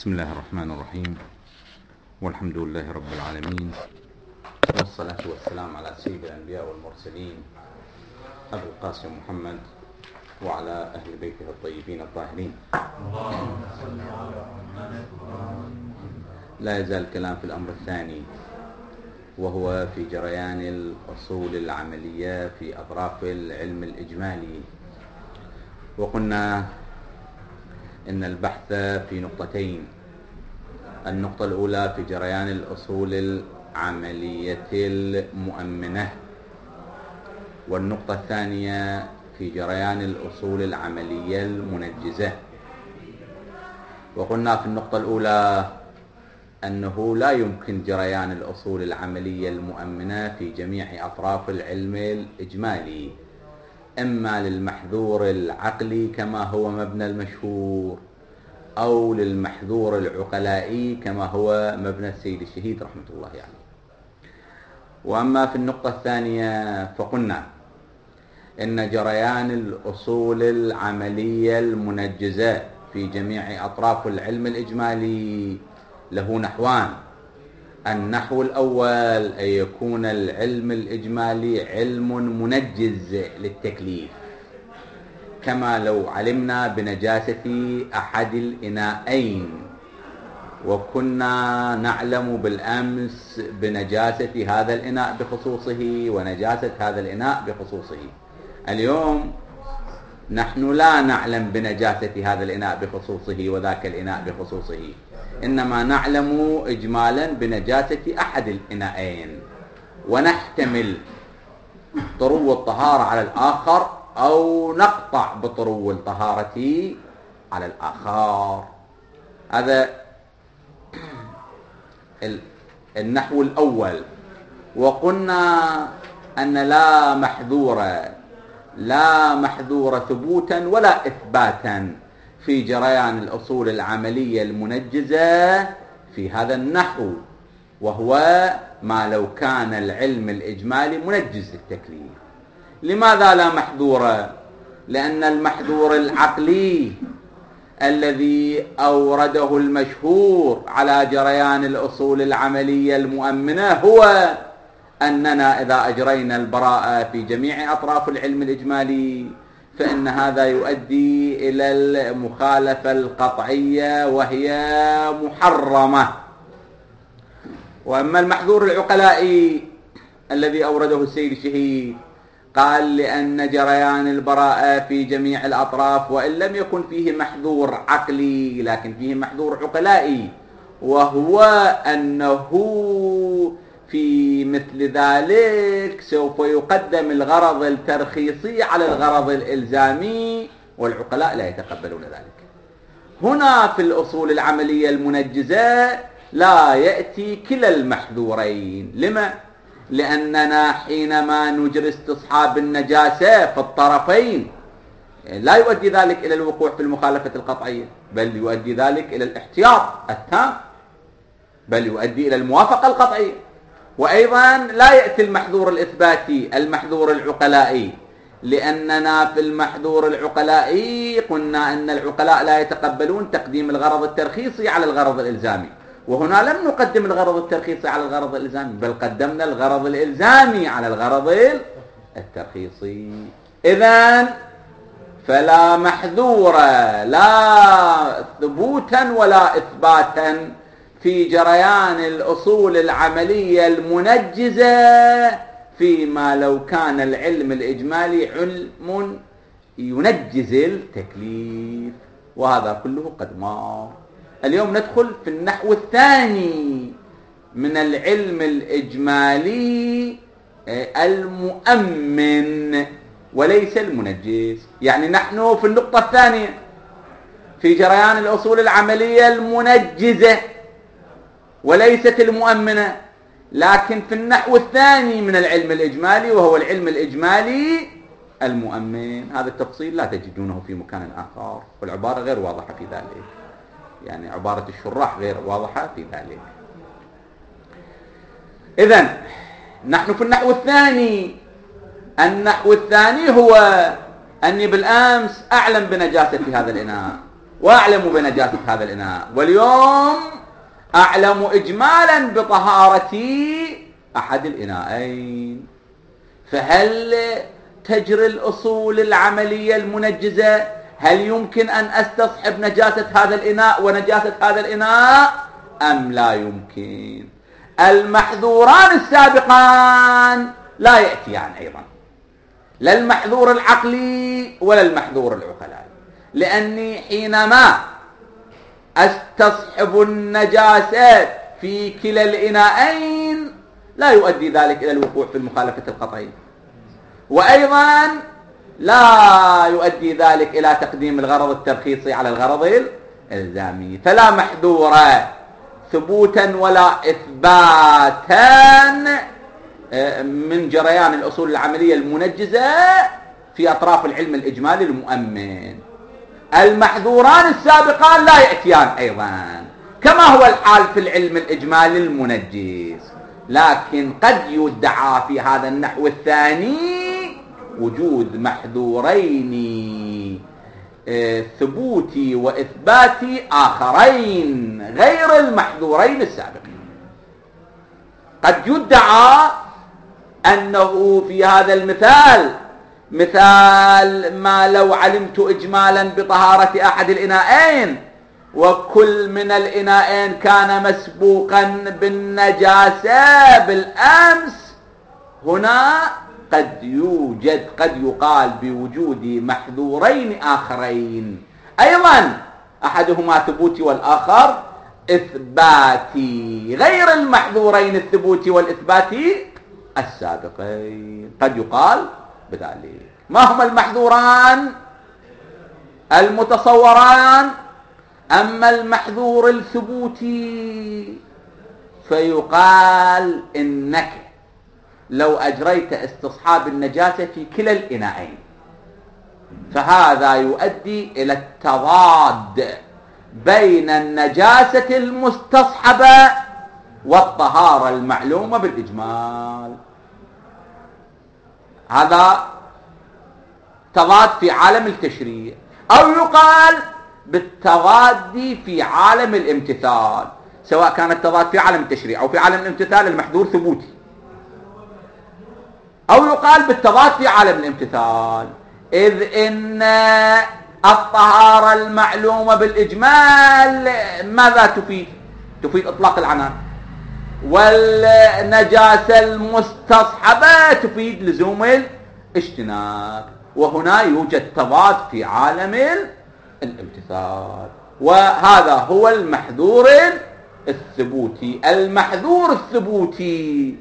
بسم الله الرحمن الرحيم، والحمد لله رب العالمين، والصلاة والسلام على سيد الأنبياء والمرسلين أبي القاسم محمد وعلى أهل بيته الطيبين الطاهرين. لا يزال الكلام في الأمر الثاني، وهو في جريان الأصول العملية في أطراف العلم الإجمالي. وقلنا إن البحث في نقطتين: النقطة الأولى في جريان الأصول العملية المؤمنة، والنقطة الثانية في جريان الأصول العملية المنجزة. وقلنا في النقطة الأولى أنه لا يمكن جريان الأصول العملية المؤمنة في جميع أطراف العلم الإجمالي، إما للمحذور العقلي كما هو مبنى المشهور، أو للمحذور العقلائي كما هو مبنى السيد الشهيد رحمة الله عليه. وأما في النقطة الثانية فقلنا إن جريان الأصول العملية المنجزة في جميع أطراف العلم الإجمالي له نحوان: النحو الأول أن يكون العلم الإجمالي علم منجز للتكليف، كما لو علمنا بنجاسة أحد الإناءين وكنا نعلم بالأمس بنجاسة هذا الإناء بخصوصه ونجاسة هذا الإناء بخصوصه. اليوم نحن لا نعلم بنجاسة هذا الإناء بخصوصه وذاك الإناء بخصوصه، إنما نعلم إجمالا بنجاسة أحد الإناءين، ونحتمل طرو الطهارة على الآخر أو نقطع بطرو الطهارة على الآخر. هذا النحو الأول. وقلنا أن لا محذور ثبوتا ولا إثباتا في جريان الأصول العملية المنجزة في هذا النحو، وهو ما لو كان العلم الإجمالي منجز للتكليف. لماذا لا محذور؟ لأن المحذور العقلي الذي أورده المشهور على جريان الأصول العملية المؤمنة هو أننا إذا أجرينا البراءة في جميع أطراف العلم الإجمالي فإن هذا يؤدي إلى المخالفة القطعية وهي محرمة. وأما المحذور العقلائي الذي أورده السيد الشهيد قال لأن جريان البراءة في جميع الأطراف، وإن لم يكن فيه محذور عقلي لكن فيه محذور عقلائي، وهو أنه في مثل ذلك سوف يقدم الغرض الترخيصي على الغرض الإلزامي، والعقلاء لا يتقبلون ذلك. هنا في الأصول العملية المنجزة لا يأتي كلا المحذورين. لما؟ لأننا حينما نجري استصحاب النجاسة في الطرفين لا يؤدي ذلك إلى الوقوع في المخالفة القطعية، بل يؤدي ذلك إلى الاحتياط التام، بل يؤدي إلى الموافقة القطعية. وأيضا لا يأتي المحذور الإثباتي المحذور العقلائي، لأننا في المحذور العقلائي قلنا أن العقلاء لا يتقبلون تقديم الغرض الترخيصي على الغرض الإلزامي، وهنا لم نقدم الغرض الترخيصي على الغرض الإلزامي، بل قدمنا الغرض الإلزامي على الغرض الترخيصي. إذن فلا محذور لا ثبوتا ولا إثباتا في جريان الأصول العملية المنجزة فيما لو كان العلم الإجمالي علم ينجز التكليف، وهذا كله قد مر. اليوم ندخل في النحو الثاني من العلم الإجمالي المؤمن وليس المنجز. يعني نحن في النقطة الثانية في جريان الأصول العملية المنجزة وليست المؤمنة، لكن في النحو الثاني من العلم الإجمالي وهو العلم الإجمالي المؤمن. هذا التفصيل لا تجدونه في مكان آخر، والعبارة غير واضحة في ذلك، يعني عبارة الشراح غير واضحة في ذلك. إذن نحن في النحو الثاني. النحو الثاني هو أني بالأمس أعلم بنجاسة هذا الإناء، وأعلم بنجاسة هذا الإناء، واليوم أعلم إجمالا بطهارة أحد الإناءين. فهل تجري الأصول العملية المنجزة؟ هل يمكن أن أستصحب نجاسة هذا الإناء ونجاسة هذا الإناء أم لا يمكن؟ المحذوران السابقان لا يأتيان أيضا، لا المحذور العقلي ولا المحذور العقلائي، لأني حينما أستصحب النجاسة في كلا الإناءين لا يؤدي ذلك إلى الوقوع في المخالفة القطعية، وأيضا لا يؤدي ذلك إلى تقديم الغرض الترخيصي على الغرض الإلزامي. فلا محذور ثبوتا ولا إثباتا من جريان الأصول العملية المنجزة في أطراف العلم الإجمالي المؤمن. المحذوران السابقان لا يأتيان أيضا كما هو الحال في العلم الإجمالي المنجز، لكن قد يدعى في هذا النحو الثاني وجود محذورين ثبوتي وإثباتي آخرين غير المحذورين السابقين. قد يدعى أنه في هذا المثال، مثال ما لو علمت إجمالا بطهارة أحد الإناءين وكل من الإناءين كان مسبوقا بالنجاسة بالأمس، هنا قد يقال بوجود محذورين آخرين أيضا، أحدهما ثبوتي والآخر إثباتي غير المحذورين الثبوتي والإثباتي السابقين. قد يقال بذلك. ما هما المحذوران المتصوران؟ أما المحذور الثبوتي فيقال إنك لو أجريت استصحاب النجاسة في كلا الإناءين فهذا يؤدي إلى التضاد بين النجاسة المستصحبة والطهارة المعلومة بالإجمال. هذا تضاد في عالم التشريع، أو يقال بالتضاد في عالم الامتثال، سواء كان التضاد في عالم التشريع أو في عالم الامتثال المحذور ثبوتي، أو يقال بالتضاد في عالم الامتثال، إذ إن الطهارة المعلومة بالإجمال ماذا تفيد؟ تفيد إطلاق العنان، والنجاسة المستصحبة تفيد لزوم الاجتناب، وهنا يوجد تضاد في عالم الامتثال، وهذا هو المحذور الثبوتي. المحذور الثبوتي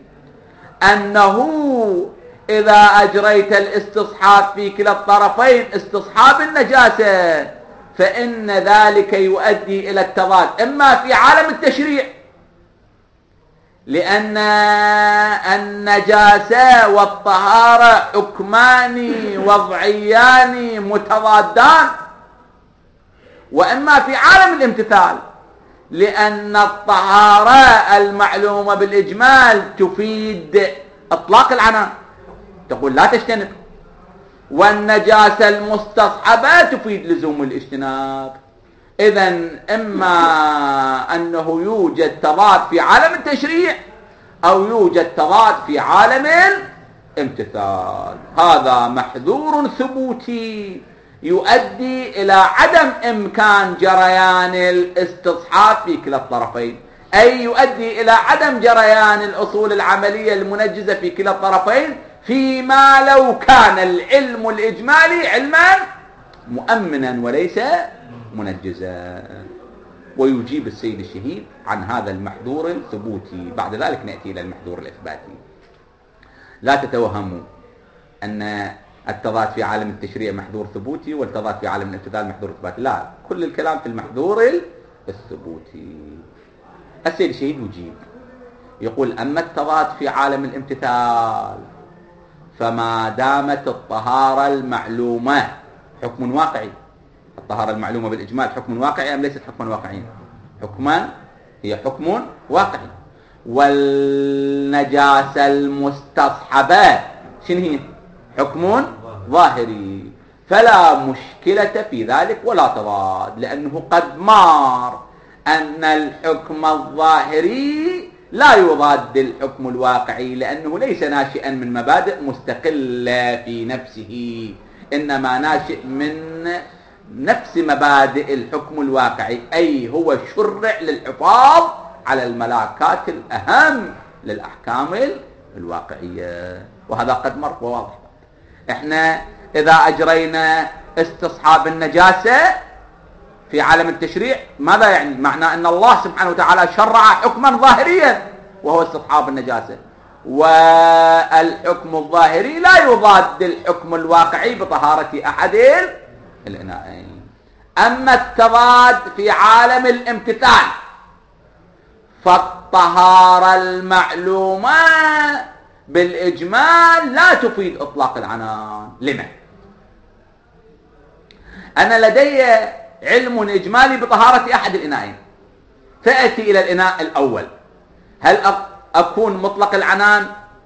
أنه إذا أجريت الاستصحاب في كلا الطرفين استصحاب النجاسة فإن ذلك يؤدي إلى التضاد، إما في عالم التشريع لأن النجاسة والطهارة حكمان وضعيان متضادان، وإما في عالم الامتثال لأن الطهارة المعلومة بالإجمال تفيد إطلاق العنان، تقول لا تجتنب، والنجاسة المستصحبة تفيد لزوم الاجتناب. إذن إما أنه يوجد تضاد في عالم التشريع أو يوجد تضاد في عالم الامتثال. هذا محذور ثبوتي يؤدي إلى عدم إمكان جريان الاستصحاب في كلا الطرفين، أي يؤدي إلى عدم جريان الأصول العملية المنجزة في كلا الطرفين، فيما لو كان العلم الإجمالي علما مؤمنا وليس منجزا. ويجيب السيد الشهيد عن هذا المحذور الثبوتي. بعد ذلك نأتي إلى المحذور الإثباتي. لا تتوهموا أن التضاد في عالم التشريع محذور ثبوتي والتضاد في عالم الامتثال محذور إثباتي، لا، كل الكلام في المحذور الثبوتي. السيد الشهيد يجيب يقول: أما التضاد في عالم الامتثال فما دامت الطهارة المعلومة حكم واقعي، الطهارة المعلومة بالإجمال حكم واقعي أم ليست حكما واقعيا؟ حكما، هي حكم واقعي. والنجاسة المستصحبة شنو هي؟ حكم ظاهري. فلا مشكلة في ذلك ولا تضاد، لأنه قد مار أن الحكم الظاهري لا يضاد الحكم الواقعي، لأنه ليس ناشئا من مبادئ مستقلة في نفسه، إنما ناشئ من نفس مبادئ الحكم الواقعي، أي هو شرع للحفاظ على الملاكات الأهم للأحكام الواقعية، وهذا قد مر وواضح. احنا إذا أجرينا استصحاب النجاسة في عالم التشريع ماذا يعني؟ معناه أن الله سبحانه وتعالى شرع حكما ظاهريا وهو استصحاب النجاسة، والحكم الظاهري لا يضاد الحكم الواقعي بطهارة أحد الإناءين. أما التضاد في عالم الامتثال فالطهارة المعلومة بالإجمال لا تفيد إطلاق العنان. لما؟ أنا لدي علم إجمالي بطهارة أحد الإناءين، فأتي إلى الإناء الأول، هل أكون مطلق العنان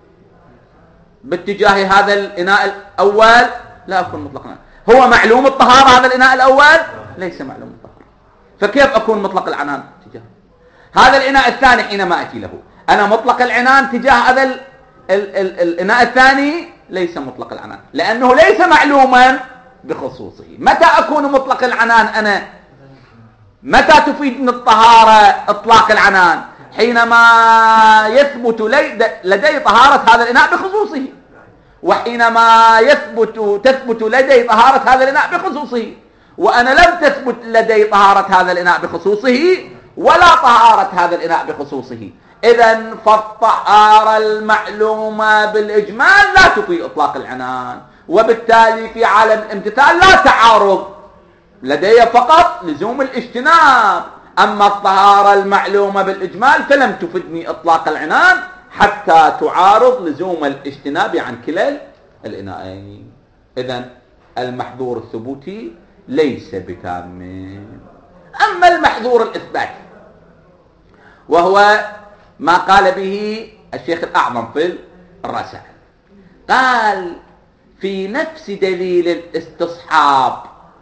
باتجاه هذا الإناء الأول؟ لا أكون مطلق العنان. هو معلوم الطهارة هذا الإناء الأول؟ ليس معلوم الطهارة، فكيف أكون مطلق العنان تجاه هذا الإناء الثاني؟ حينما أتي له أنا مطلق العنان تجاه هذا الإناء الثاني؟ ليس مطلق العنان، لأنه ليس معلوما بخصوصه. متى أكون مطلق العنان أنا؟ متى تفيدني الطهارة إطلاق العنان؟ حينما يثبت لدي طهارة هذا الإناء بخصوصه، وحينما تثبت لدي طهارة هذا الإناء بخصوصه، وأنا لم تثبت لدي طهارة هذا الإناء بخصوصه ولا طهارة هذا الإناء بخصوصه. إذن فالطهارة المعلومة بالإجمال لا تفيد إطلاق العنان، وبالتالي في عالم الامتثال لا تعارض، لدي فقط لزوم الاجتناب. أما الطهارة المعلومة بالإجمال فلم تفدني إطلاق العنان حتى تعارض لزوم الاجتناب عن كلا الإناءين. إذن المحظور الثبوتي ليس بتام. أما المحظور الإثباتي وهو ما قال به الشيخ الأعظم في الرسائل، قال في نفس دليل الاستصحاب،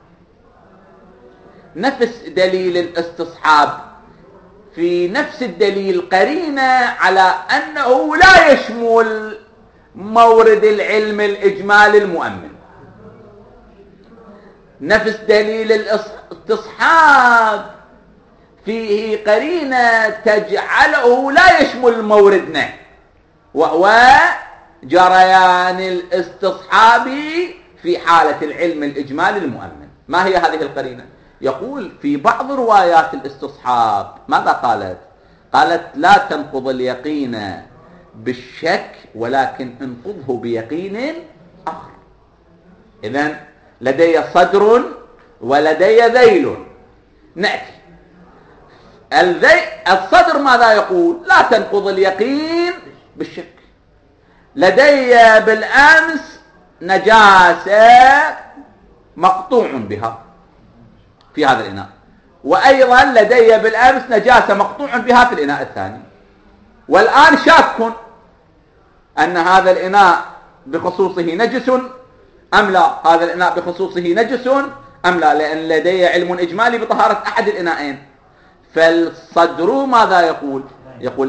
نفس دليل الاستصحاب في نفس الدليل قرينة على أنه لا يشمل مورد العلم الإجمالي المؤمن. نفس دليل الاستصحاب فيه قرينة تجعله لا يشمل موردنا، وهو جريان الاستصحاب في حالة العلم الإجمالي المؤمن. ما هي هذه القرينة؟ يقول في بعض روايات الاستصحاب ماذا قالت؟ قالت لا تنقض اليقين بالشك ولكن انقضه بيقين آخر. إذن لدي صدر ولدي ذيل. نأتي الصدر ماذا يقول؟ لا تنقض اليقين بالشك. لدي بالأمس نجاسة مقطوع بها في هذا الإناء، وأيضا لدي بالأمس نجاسة مقطوع بها في الإناء الثاني، والآن شاك أن هذا الإناء بخصوصه نجس أم لا، هذا الإناء بخصوصه نجس أم لا، لأن لدي علم إجمالي بطهارة أحد الإناءين. فالصدر ماذا يقول؟ يقول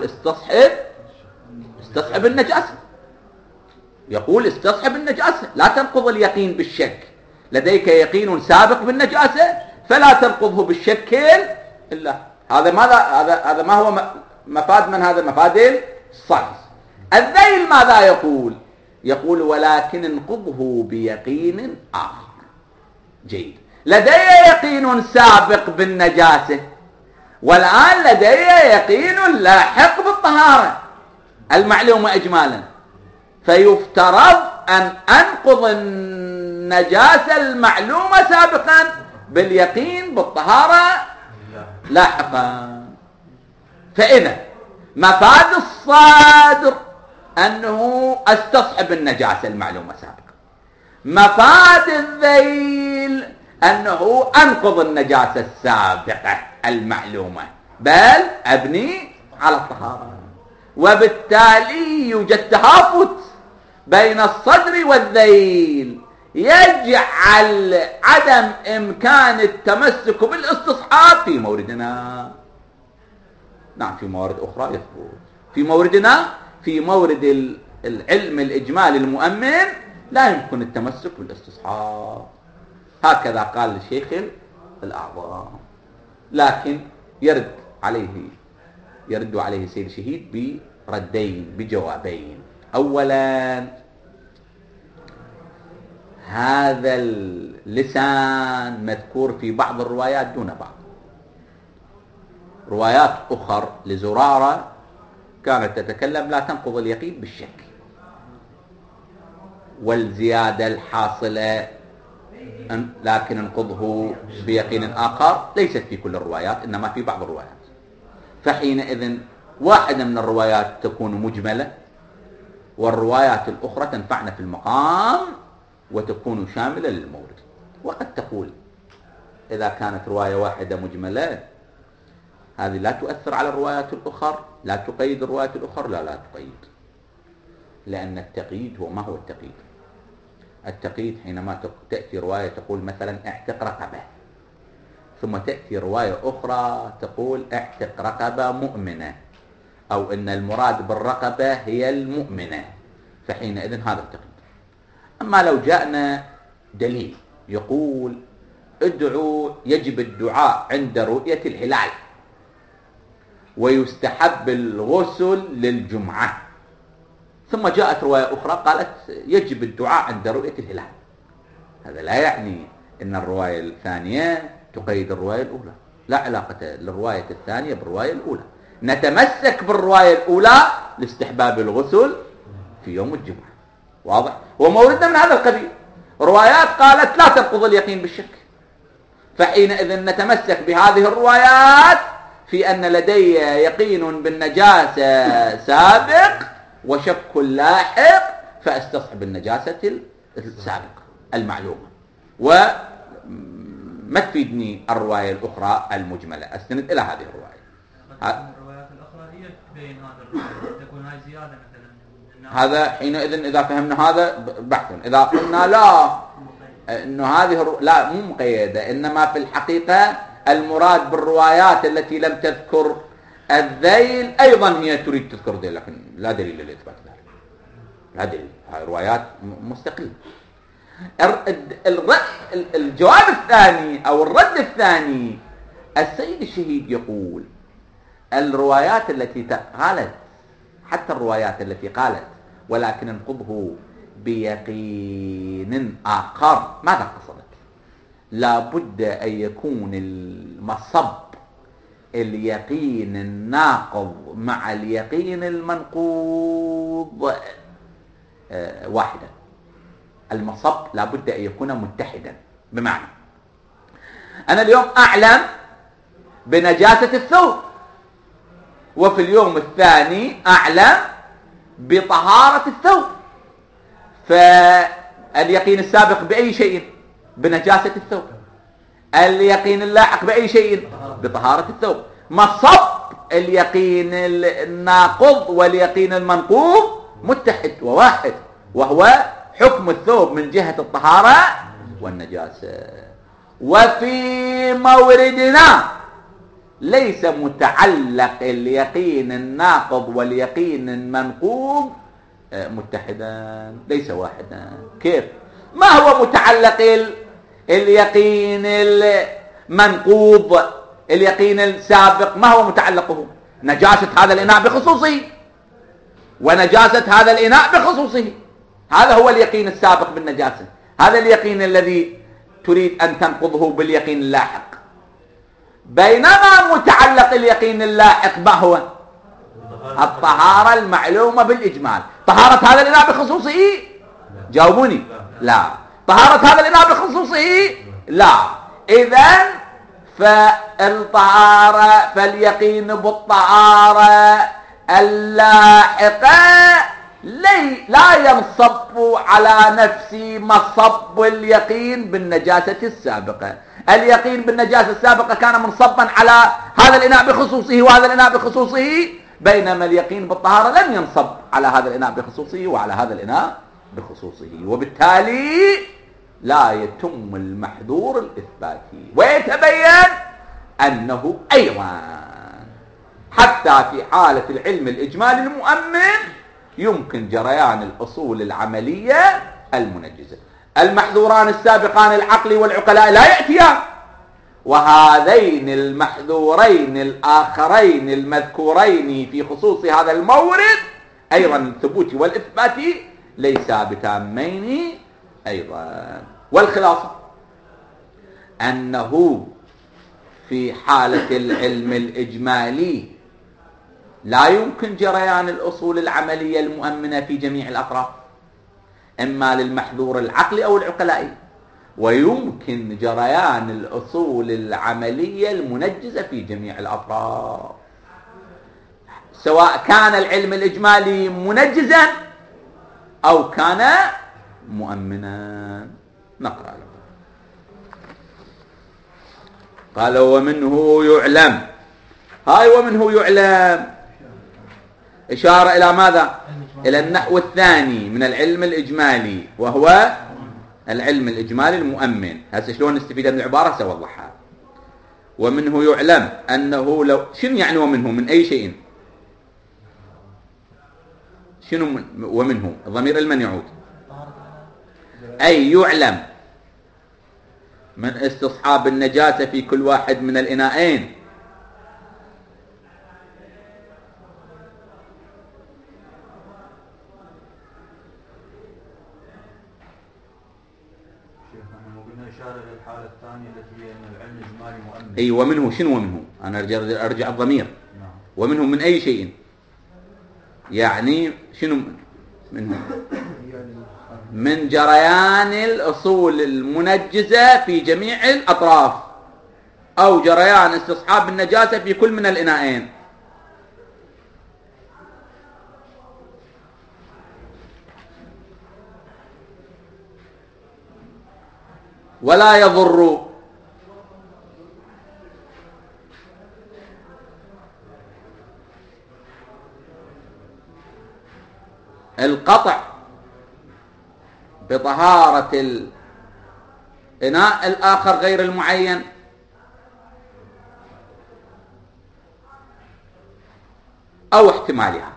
استصحب النجاسة، يقول استصحب النجاسة، لا تنقض اليقين بالشك. لديك يقين سابق بالنجاسة فلا تنقضه بالشك إلا هذا. هذا ما هو مفاد من هذا؟ مفاد الصدر. الذيل ماذا يقول؟ يقول ولكن انقضه بيقين آخر. جيد، لدي يقين سابق بالنجاسة والآن لدي يقين لاحق بالطهارة المعلومة إجمالا، فيفترض أن أنقض النجاسة المعلومة سابقا باليقين بالطهارة لاحقا. فإذا مفاد الصادر أنه استصحب النجاسة المعلومة سابقا، مفاد الذيل أنه أنقض النجاسة السابقة المعلومة بل أبني على الطهارة. وبالتالي يوجد تهافت بين الصدر والذيل، يجعل عدم إمكان التمسك بالاستصحاب في موردنا. نعم في موارد أخرى يثبت. في موردنا، في مورد العلم الإجمالي المؤمن لا يمكن التمسك بالاستصحاب. هكذا قال الشيخ الأعظم. لكن يرد عليه سيد الشهيد بجوابين. أولا، هذا اللسان مذكور في بعض الروايات دون بعض. روايات أخر لزرارة كانت تتكلم لا تنقض اليقين بالشك، والزيادة الحاصلة لكن انقضه بيقين آخر ليست في كل الروايات، إنما في بعض الروايات. فحينئذ واحدة من الروايات تكون مجملة، والروايات الأخرى تنفعنا في المقام وتكون شاملة للمورد. وقد تقول إذا كانت رواية واحدة مجملة هذه لا تؤثر على الروايات الأخرى، لا تقيد الروايات الأخرى. لا تقيد، لأن التقييد هو ما هو التقييد؟ التقييد حينما تأتي رواية تقول مثلا اعتق رقبة، ثم تأتي رواية أخرى تقول اعتق رقبة مؤمنة، أو إن المراد بالرقبة هي المؤمنة، فحينئذ هذا التقييد. أما لو جاءنا دليل يقول يجب الدعاء عند رؤية الهلال ويستحب الغسل للجمعة، ثم جاءت رواية أخرى قالت يجب الدعاء عند رؤية الهلال، هذا لا يعني أن الرواية الثانية تقيد الرواية الأولى. لا علاقة للرواية الثانية بالرواية الأولى. نتمسك بالرواية الأولى لاستحباب الغسل في يوم الجمعة. واضح؟ وموردنا من هذا القبيل. روايات قالت لا تنقض اليقين بالشك، فحينئذ نتمسك بهذه الروايات في أن لدي يقين بالنجاسة سابق وشك لاحق، فاستصحب النجاسة السابقة المعلومة، وما تفيدني الرواية الأخرى المجملة، أستند إلى هذه الرواية. الروايات الأخرى هي تبين هذا الرواية، تكون هاي زيادة مثلا. هذا حينئذ إذا فهمنا هذا بحث. إذا قلنا لا إنه هذه لا مو مقيدة، إنما في الحقيقة المراد بالروايات التي لم تذكر الذيل أيضا هي تريد تذكر ذيل، لكن لا دليل لإثبات ذلك، لا دليل. هاي روايات مستقلة. الجواب الثاني أو الرد الثاني، السيد الشهيد يقول الروايات التي قالت، حتى الروايات التي قالت ولكن انقضه بيقين آخر، ماذا قصدت؟ لا بد أن يكون المصب اليقين الناقض مع اليقين المنقوض واحدا. المصب لا بد أن يكون متحدا، بمعنى أنا اليوم أعلم بنجاسة الثوب، وفي اليوم الثاني أعلم بطهارة الثوب، فاليقين السابق بأي شيء؟ بنجاسة الثوب. اليقين اللاحق بأي شيء؟ بطهارة الثوب. مصب اليقين الناقض واليقين المنقوض متحد وواحد، وهو حكم الثوب من جهة الطهارة والنجاسة. وفي موردنا ليس متعلق اليقين الناقض واليقين المنقوض متحدا، ليس واحدا. كيف؟ ما هو متعلق اليقين المنقوض؟ اليقين السابق ما هو متعلقه؟ نجاسة هذا الإناء بخصوصه، ونجاسة هذا الإناء بخصوصه، هذا هو اليقين السابق بالنجاسة. هذا اليقين الذي تريد أن تنقضه باليقين اللاحق. بينما متعلق اليقين اللاحق ما هو؟ الطهارة المعلومة بالإجمال. طهارة هذا الإناء بخصوصه؟ جاوبوني. لا. طهارة هذا الإناء بخصوصه؟ لا. إذن فالطهارة، فاليقين بالطهارة اللاحقة لا ينصب على نفس مصب اليقين بالنجاسة السابقة. اليقين بالنجاسة السابقة كان منصبا على هذا الإناء بخصوصه وهذا الإناء بخصوصه، بينما اليقين بالطهارة لم ينصب على هذا الإناء بخصوصه وعلى هذا الإناء بخصوصه، وبالتالي لا يتم المحذور الإثباتي، ويتبين أنه أيضا حتى في حالة العلم الإجمالي المؤمن يمكن جريان الأصول العملية المنجزة. المحذوران السابقان العقل والعقلاء لا يأتيان، وهذين المحذورين الآخرين المذكورين في خصوص هذا المورد أيضا الثبوتي والإثباتي ليسا بتامين أيضا. والخلاصة أنه في حالة العلم الإجمالي لا يمكن جريان الأصول العملية المؤمنة في جميع الأطراف، إما للمحذور العقلي أو العقلائي، ويمكن جريان الأصول العملية المنجزة في جميع الأطراف، سواء كان العلم الإجمالي منجزا أو كان مؤمنا. نقرأ له. قال ومنه يعلم. هاي ومنه يعلم إشارة إلى ماذا؟ إلى النحو الثاني من العلم الإجمالي، وهو العلم الإجمالي المؤمن. هسه شلون نستفيد من العبارة سوضحها. ومنه يعلم أنه لو شنو يعني ومنه؟ من أي شيء؟ شنو ومنه؟ ضمير المن يعود؟ أي يعلم من استصحاب النجاسة في كل واحد من الإناءين. اي ومنه شنو ومنه؟ انا ارجع الضمير. ومنه من اي شيء؟ يعني شنو منه؟ من جريان الاصول المنجزة في جميع الاطراف، او جريان استصحاب النجاسة في كل من الاناءين. ولا يضر القطع بطهارة الإناء الآخر غير المعين أو احتمالها.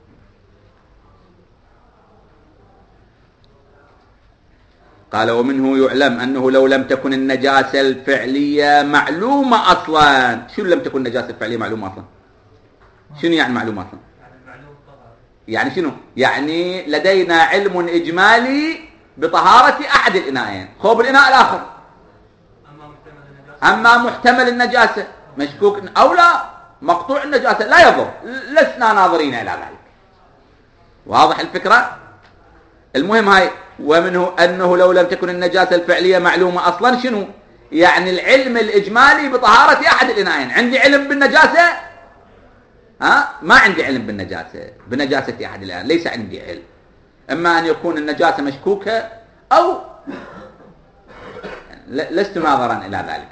قال ومنه يعلم أنه لو لم تكن النجاسة الفعلية معلومة أصلا. شو لم تكن النجاسة الفعلية معلومة أصلا؟ شنو يعني معلومة أصلا؟ يعني شنو؟ يعني لدينا علم إجمالي بطهارة أحد الإناءين، خوب الإناء الآخر أما محتمل النجاسة مشكوك أو لا مقطوع النجاسة لا يضر، لسنا ناظرين إلى ذلك. واضح الفكرة؟ المهم هاي ومنه أنه لو لم تكن النجاسة الفعلية معلومة أصلا. شنو؟ يعني العلم الإجمالي بطهارة أحد الإناءين. عندي علم بالنجاسة؟ ما عندي علم بالنجاسة بنجاسة أحد الآن، ليس عندي علم. إما أن يكون النجاسة مشكوكة أو لست ناظرا إلى ذلك.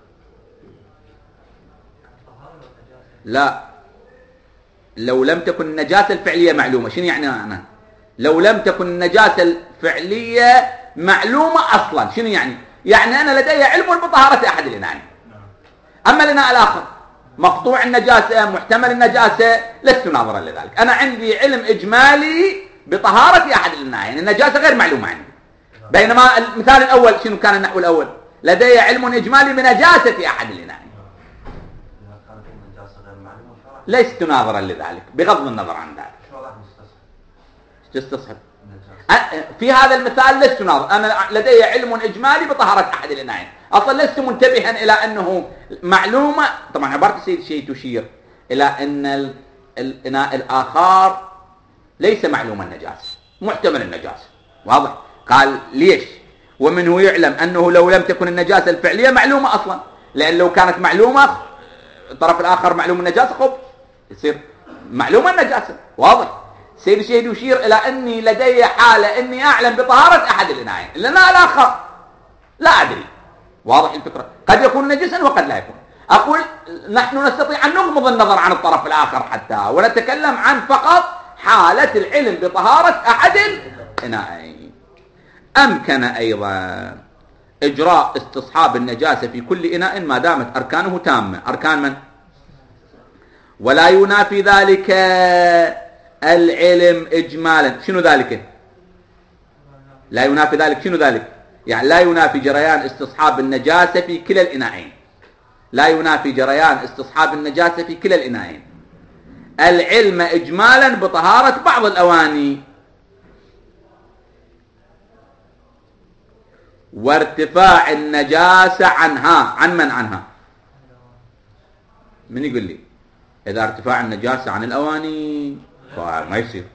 لا، لو لم تكن النجاسة الفعلية معلومة. شنو يعني أنا؟ لو لم تكن النجاسة الفعلية معلومة أصلا. شنو يعني؟ يعني أنا لدي علم بطهارة أحد الإناءين، أما الإناء الآخر مقطوع النجاسة محتمل النجاسة لست ناظرا لذلك. أنا عندي علم إجمالي بطهارة أحد الإناءين، النجاسة غير معلومة عندي. بينما المثال الأول شنو كان النحو الأول؟ لدي علم إجمالي بنجاسة أحد الإناءين، لست ناظرا لذلك بغض النظر عن ذلك. تستصحب في هذا المثال لست ناظر، أنا لدي علم إجمالي بطهارة أحد الإناءين، أصلا لست منتبها إلى أنه معلومة. طبعا عبارة السيد شيء تشير إلى أن الإناء الآخر ليس معلوم النجاسة، محتمل النجاسة. واضح؟ قال ليش؟ ومنه يعلم أنه لو لم تكن النجاسة الفعلية معلومة أصلا، لأن لو كانت معلومة الطرف الآخر معلوم النجاسة خب يصير معلومة النجاسة. واضح؟ سيد الشيخ يشير إلى أني لدي حالة أني أعلم بطهارة أحد الإناءين، الإناء الآخر لا أدري. واضح الفكرة؟ قد يكون نجسا وقد لا يكون. أقول نحن نستطيع أن نغمض النظر عن الطرف الآخر حتى ونتكلم عن فقط حالة العلم بطهارة أحد الإناءين. أمكن أيضا إجراء استصحاب النجاسة في كل إناء ما دامت أركانه تامة. أركان من؟ ولا ينافي ذلك العلم إجمالا. شنو ذلك؟ لا ينافي ذلك. شنو ذلك؟ يعني لا ينافي جريان استصحاب النجاسة في كلا الإناءين. لا ينافي جريان استصحاب النجاسة في كلا الإناءين. العلم إجمالا بطهارة بعض الأواني، وارتفاع النجاسة عنها. عن من عنها؟ من يقول لي؟ إذا ارتفاع النجاسة عن الأواني ما يصير.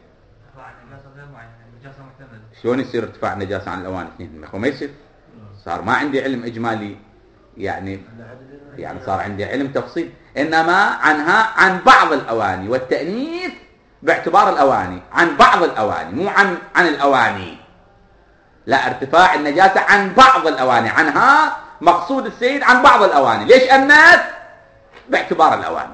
شلون يصير ارتفاع النجاسة عن الأواني اثنين؟ ما يصير. صار ما عندي علم إجمالي، يعني صار عندي علم تفصيل. إنما عنها عن بعض الأواني، والتأنيث باعتبار الأواني، عن بعض الأواني، مو عن الأواني. لا، ارتفاع النجاسة عن بعض الأواني. عنها مقصود السيد عن بعض الأواني. ليش أنث؟ باعتبار الأواني.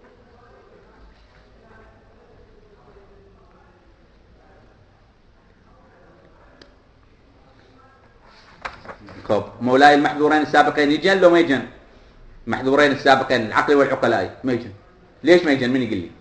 طب مولاي المحذورين السابقين يجن لو ما يجن؟ محذورين السابقين العقل والعقلاء ما يجن. ليش ما يجن؟ من يقول لي؟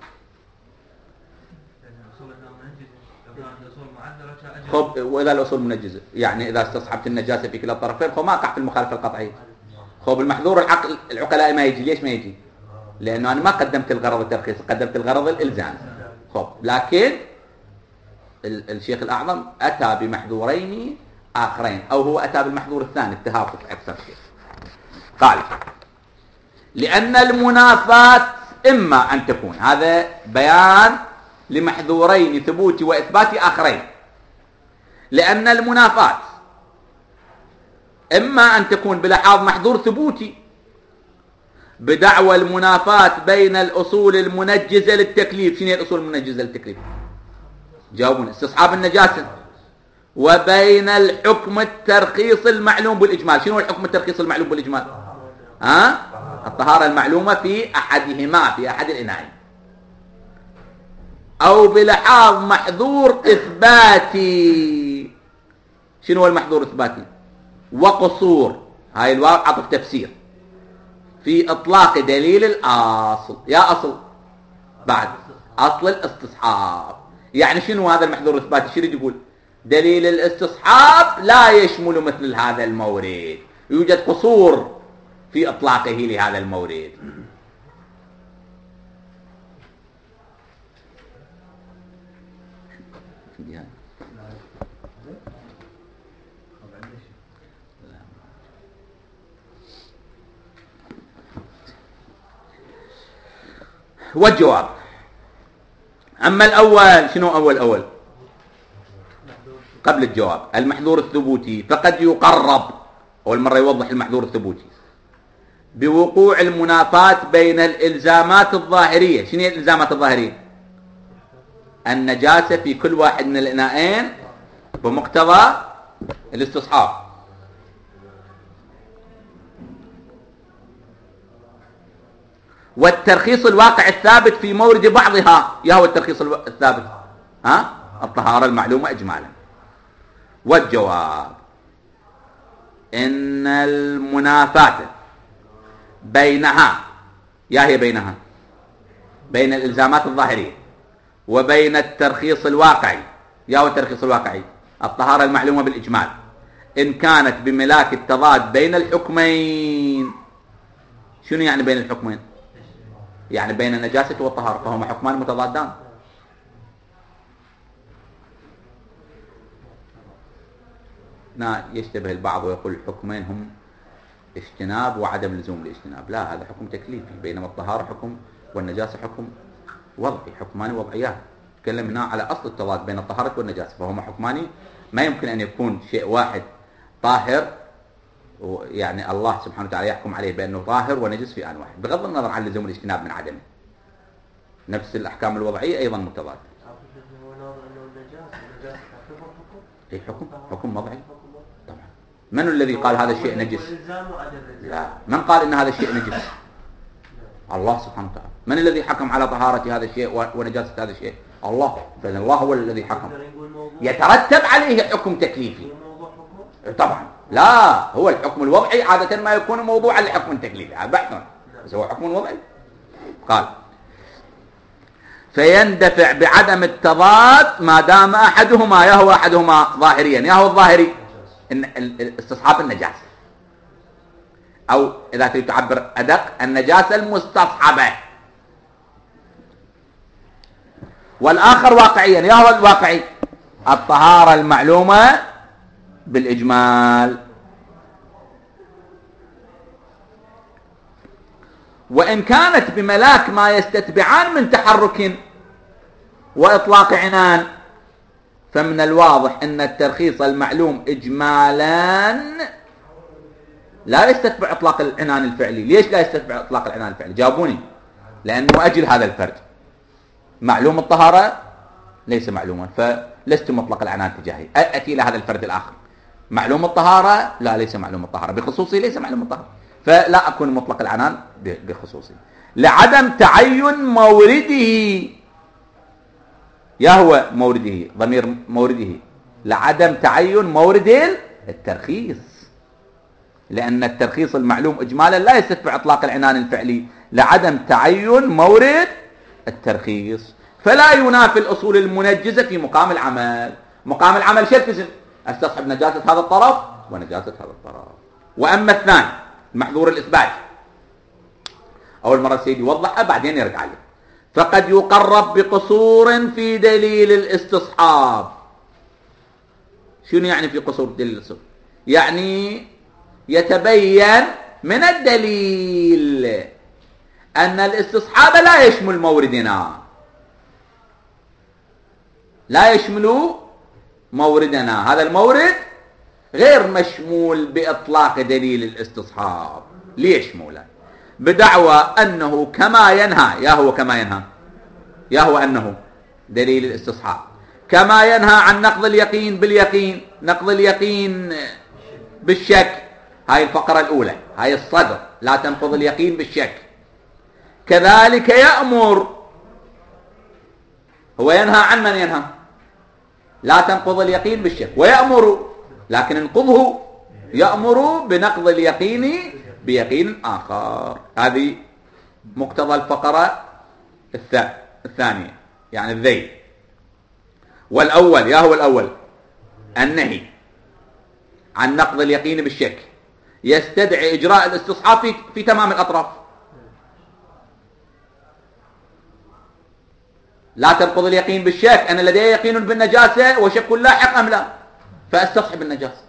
خب وإذا الأصول منجزة، يعني إذا استصحبت النجاسة في كلا الطرفين خب ما أقع في المخالفة القطعية. خب المحذور العقلاء ما يجي. ليش ما يجي؟ لأنه أنا ما قدمت الغرض الترخيص، قدمت الغرض الإلزام. خب لكن الشيخ الأعظم أتى بمحذورين آخرين، أو هو أتى بالمحذور الثاني التهافت أكثر شيء. قال لأن المنافاة إما أن تكون، هذا بيان لمحذورين ثبوت وإثبات آخرين. لأن المنافاة إما أن تكون بلحاظ محذور ثبوتي بدعوى المنافاة بين الأصول المنجزة للتكليف. شنو هي الأصول المنجزة للتكليف؟ جاوبون. استصحاب النجاسة. وبين الحكم الترخيص المعلوم بالإجمال. شنو الحكم الترخيص المعلوم بالإجمال؟ الطهارة المعلومة في أحدهما، في أحد الإناءين. أو بلحاظ محذور إثباتي. شنو هو المحذور الإثباتي؟ وقصور، هاي الواو عطف تفسير، في إطلاق دليل الأصل. يا أصل بعد أصل الاستصحاب. يعني شنو هذا المحذور الإثباتي؟ شنو يقول؟ دليل الاستصحاب لا يشمل مثل هذا المورد، يوجد قصور في إطلاقه لهذا المورد. والجواب. أما الأول، شنو أول قبل الجواب؟ المحذور الثبوتي فقد يقرب، أول مرة يوضح المحذور الثبوتي، بوقوع المنافاة بين الإلزامات الظاهرية. شنو هي الإلزامات الظاهرية؟ النجاسة في كل واحد من الإناءين بمقتضى الاستصحاب، والترخيص الواقع الثابت في مورد بعضها. يا هو الترخيص الثابت؟ الطهارة المعلومة إجمالا. والجواب إن المنافاة بينها، يا هي بينها، بين الإلزامات الظاهرية وبين الترخيص الواقعي. يا هو الترخيص الواقعي؟ الطهارة المعلومة بالإجمال، إن كانت بملاك التضاد بين الحكمين. شنو يعني بين الحكمين؟ يعني بين النجاسة والطهارة، فهما حكمان متضادان. يشتبه البعض ويقول الحكمين هم اجتناب وعدم لزوم الاجتناب. لا، هذا حكم تكليفي، بينما الطهارة حكم والنجاسة حكم وضعي، حكمان وضعيان. نتكلم هنا على أصل التضاد بين الطهارة والنجاسة، فهما حكمان ما يمكن أن يكون شيء واحد طاهر، يعني الله سبحانه وتعالى يحكم عليه بأنه طاهر ونجس في آن واحد، بغض النظر عن لزوم الاجتناب من عدمه. نفس الأحكام الوضعية أيضا متضاد. أي حكم وضعي طبعا. من الذي قال هذا الشيء نجس؟ لا، من قال إن هذا الشيء نجس؟ الله سبحانه وتعالى. من الذي حكم على طهارة هذا الشيء ونجاسة هذا الشيء؟ الله. فإن الله هو الذي حكم، يترتب عليه حكم تكليفي طبعا. لا، هو الحكم الوضعي عادة ما يكون موضوعا لحكم التكليفي، هذا بحث، بس هو حكم وضعي. قال فيندفع بعدم التضاد ما دام أحدهما يهوى أحدهما ظاهريا، يهوى الظاهري استصحاب النجاسة، أو إذا تريد تعبر أدق النجاسة المستصحبة، والآخر واقعيا يهوى الواقعي الطهارة المعلومة بالإجمال. وإن كانت بملاك ما يستتبعان من تحرك وإطلاق عنان، فمن الواضح أن الترخيص المعلوم إجمالا لا يستتبع إطلاق العنان الفعلي. ليش لا يستتبع إطلاق العنان الفعلي؟ جاوبوني. لأنه أجل هذا الفرد معلوم الطهارة ليس معلوما، فلست مطلق العنان تجاهي. أتي إلى هذا الفرد الآخر معلوم الطهارة، لا ليس معلوم الطهارة بخصوصي، ليس معلوم الطهارة، فلا أكون مطلق العنان بخصوصي. لعدم تعين مورده، يهوى مورده ضمير مورده، لعدم تعين مورد الترخيص، لأن الترخيص المعلوم إجمالا لا يستتبع إطلاق العنان الفعلي لعدم تعين مورد الترخيص، فلا ينافي الأصول المنجزة في مقام العمل. مقام العمل شلفزم استصحب نجاسة هذا الطرف ونجاسة هذا الطرف. وأما الثاني محظور الإثبات، أول مرة السيد يوضحها بعدين يرجع عليه، فقد يقرب بقصور في دليل الاستصحاب. شنو يعني في قصور دليل الاستصحاب؟ يعني يتبين من الدليل أن الاستصحاب لا يشمل موردنا، لا يشمل موردنا، هذا المورد غير مشمول بإطلاق دليل الاستصحاب. ليش مولا؟ بدعوى أنه كما ينهى، يهو أنه دليل الاستصحاب كما ينهى عن نقض اليقين باليقين، نقض اليقين بالشك، هاي الفقرة الأولى، هاي الصدر، لا تنقض اليقين بالشك. كذلك يأمر، هو ينهى عن من ينهى؟ لا تنقض اليقين بالشك، ويأمر لكن انقضه، يأمر بنقض اليقين بيقين آخر. هذه مقتضى الفقرة الثانية، يعني الذيل. والأول يهو الأول النهي عن نقض اليقين بالشك يستدعي إجراء الاستصحاب في تمام الأطراف. لا تنقض اليقين بالشك، أنا لدي يقين بالنجاسة وشك لاحق أم لا، فأستصحب النجاسة.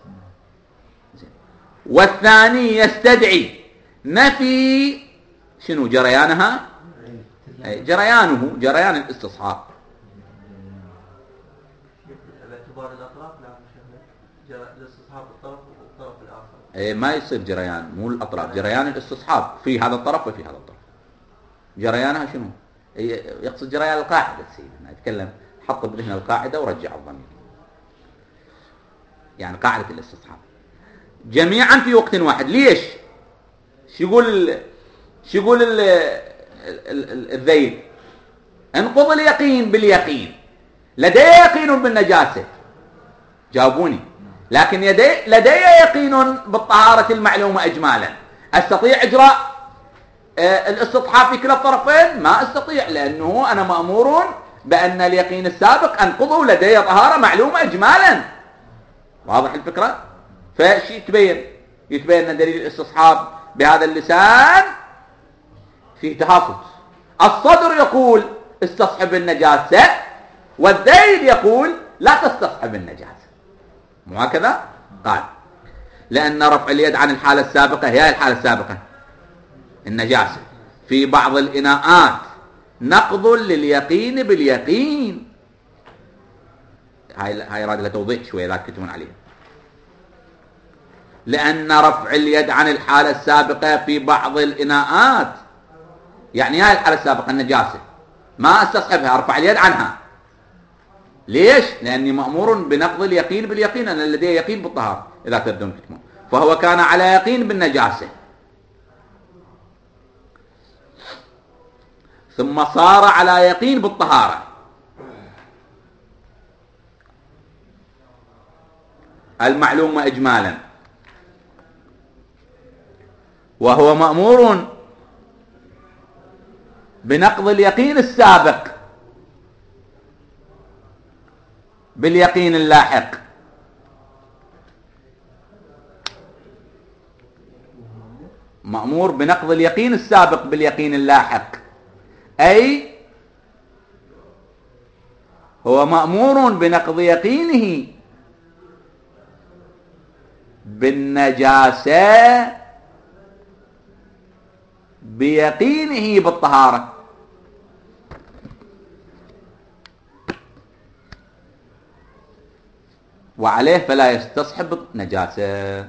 والثاني يستدعي نفي شنو؟ جريانها، جريان الاستصحاب. باعتبار الأطراف لا الاستصحاب الطرف والطرف الآخر ما يصير جريان، مو الأطراف، جريان الاستصحاب في هذا الطرف وفي هذا الطرف. جريانها شنو؟ يقصد جريان القاعدة. سيدنا يتكلم حط بهنا القاعدة ورجع الضمير، يعني قاعدة الاستصحاب جميعا في وقت واحد. ليش؟ شو يقول الذيل؟ انقض اليقين باليقين، لدي يقين بالنجاسة، جاوبوني، لكن لدي يقين بالطهارة المعلومة إجمالا، أستطيع إجراء الاستصحاب في كلا الطرفين؟ ما أستطيع، لأنه أنا مأمور بأن اليقين السابق أنقضه، لدي طهارة معلومة إجمالا. واضح الفكرة؟ فشي يتبين أن دليل الاستصحاب بهذا اللسان فيه تهافت. الصدر يقول استصحب النجاسة، والذيل يقول لا تستصحب النجاسة، مو هكذا؟ قال لأن رفع اليد عن الحالة السابقة، هي الحالة السابقة النجاسة، في بعض الإناءات نقض لليقين باليقين. هاي راد لتوضيح شوية لا تكتبون عليها. لأن رفع اليد عن الحالة السابقة في بعض الإناءات، يعني هاي الحالة السابقة النجاسة ما استصحبها، ارفع اليد عنها. ليش؟ لأني مأمور بنقض اليقين باليقين، أنا لدي يقين بالطهارة إذا تردون تكتمون. فهو كان على يقين بالنجاسة ثم صار على يقين بالطهارة، المعلومة إجمالا، وهو مأمور بنقض اليقين السابق باليقين اللاحق. مأمور بنقض اليقين السابق باليقين اللاحق، أي هو مأمور بنقض يقينه بالنجاسة بيقينه بالطهارة. وعليه فلا يستصحب النجاسة.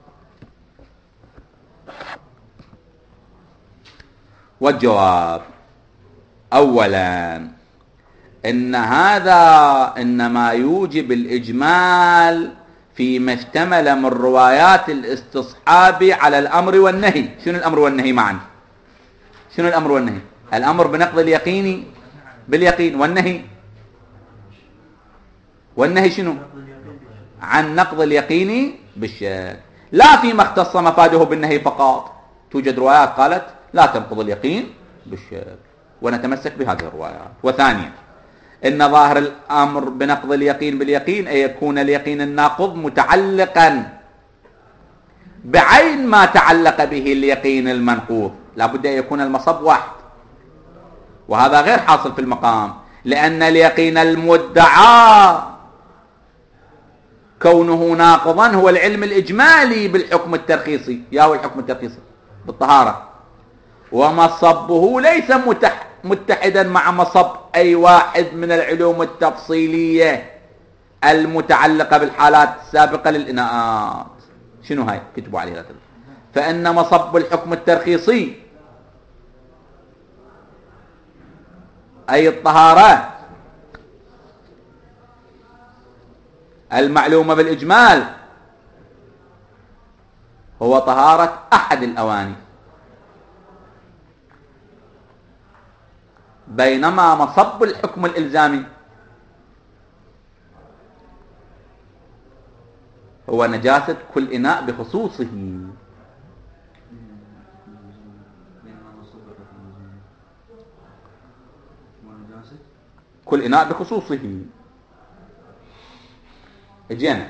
والجواب: أولا إن هذا إنما يوجب الإجمال فيما اشتمل من روايات الاستصحاب على الأمر والنهي. شنو الأمر والنهي معا؟ شنو الأمر والنهي؟ الأمر بنقض اليقين باليقين، والنهي شنو؟ عن نقض اليقين بالشك. لا فيما اختص مفاده بالنهي فقط. توجد روايات قالت لا تنقض اليقين بالشك، ونتمسك بهذه الروايات. وثانيا إن ظاهر الأمر بنقض اليقين باليقين أن يكون اليقين الناقض متعلقا بعين ما تعلق به اليقين المنقوض. لا بد أن يكون المصب واحد، وهذا غير حاصل في المقام، لأن اليقين المدعى كونه ناقضا هو العلم الإجمالي بالحكم الترخيصي، ياهو الحكم الترخيصي بالطهارة، ومصبه ليس متحدا مع مصب أي واحد من العلوم التفصيلية المتعلقة بالحالات السابقة للإناءات. شنو هاي؟ كتبوا عليها. فإن مصب الحكم الترخيصي أي الطهارة المعلومة بالإجمال هو طهارة أحد الأواني، بينما مصب الحكم الإلزامي هو نجاسة كل إناء بخصوصه. كل إناء بخصوصه. اجينا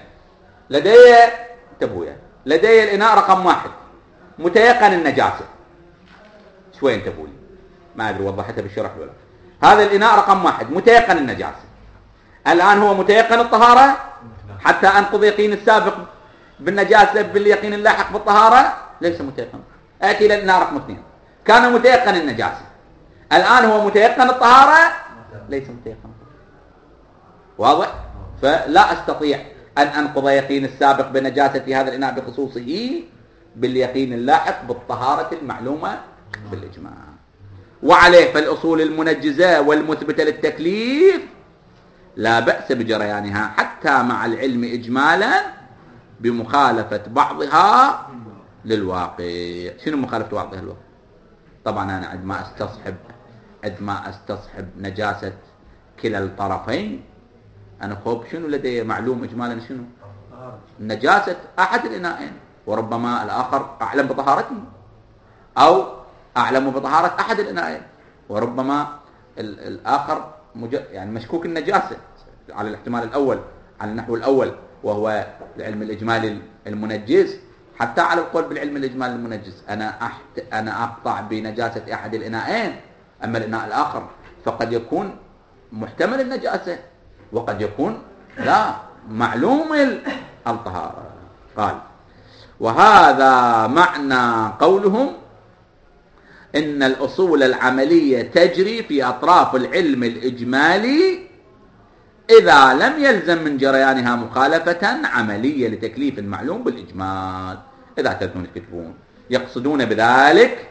لدي الإناء رقم 1 متيقن النجاسة. شوي انتبهوا لي، ما أدري وضحتها بالشرح ولا. هذا الإناء رقم 1 متيقن النجاسة. الآن هو متيقن الطهارة حتى أنقض يقين السابق بالنجاسة باليقين اللاحق بالطهارة. ليس متيقن. آتي إلى الإناء رقم 2 كان متيقن النجاسة، الآن هو متيقن الطهارة ليس متيقن. واضح؟ فلا أستطيع أن أنقض يقين السابق بنجاسة هذا الإناء بخصوصه باليقين اللاحق بالطهارة المعلومة بالإجماع. وعليه فالأصول المنجزة والمثبتة للتكليف لا بأس بجريانها حتى مع العلم إجمالا بمخالفة بعضها للواقع. شنو مخالفة بعضها للواقع؟ طبعا أنا عندما أستصحب نجاسة كلا الطرفين، أنا خوب شنو لدي معلوم إجمالا شنو نجاسة أحد الإناءين، وربما الآخر أعلم بطهارته أو أعلم بطهارة أحد الإناءين، وربما الآخر يعني مشكوك النجاسة على الاحتمال الأول، على النحو الأول وهو العلم الإجمالي المنجز. حتى على القول بالعلم الإجمالي المنجز أنا أقطع بنجاسة أحد الإناءين، أما الإناء الآخر فقد يكون محتمل النجاسة وقد يكون لا معلوم الطهارة. قال: وهذا معنى قولهم إن الأصول العملية تجري في أطراف العلم الإجمالي إذا لم يلزم من جريانها مخالفة عملية لتكليف المعلوم بالإجمال. إذا تكونون تكتبون يقصدون بذلك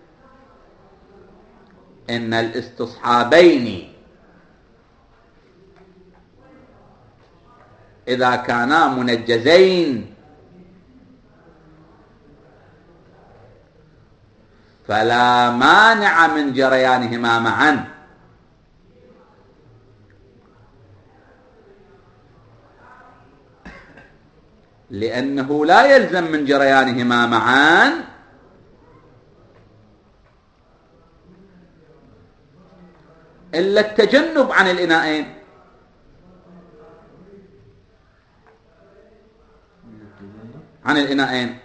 إن الاستصحابين إذا كانا منجزين فلا مانع من جريانهما معا، لأنه لا يلزم من جريانهما معا إلا التجنب عن الإناءين. عن الإناءين،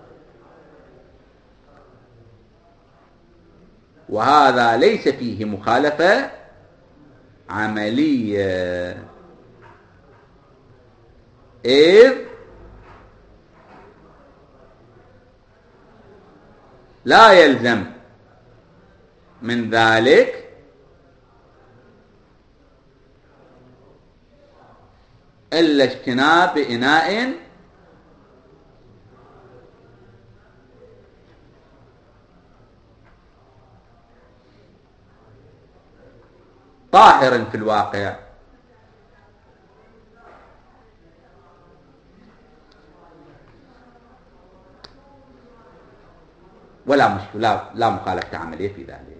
وهذا ليس فيه مخالفة عملية، إذ لا يلزم من ذلك إلا اجتناب إناء طاهر في الواقع. ولا مشكلة، لا مخالفة عملية في ذلك.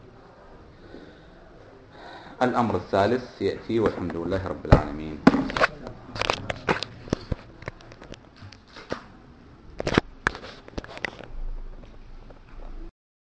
الأمر الثالث يأتي، والحمد لله رب العالمين.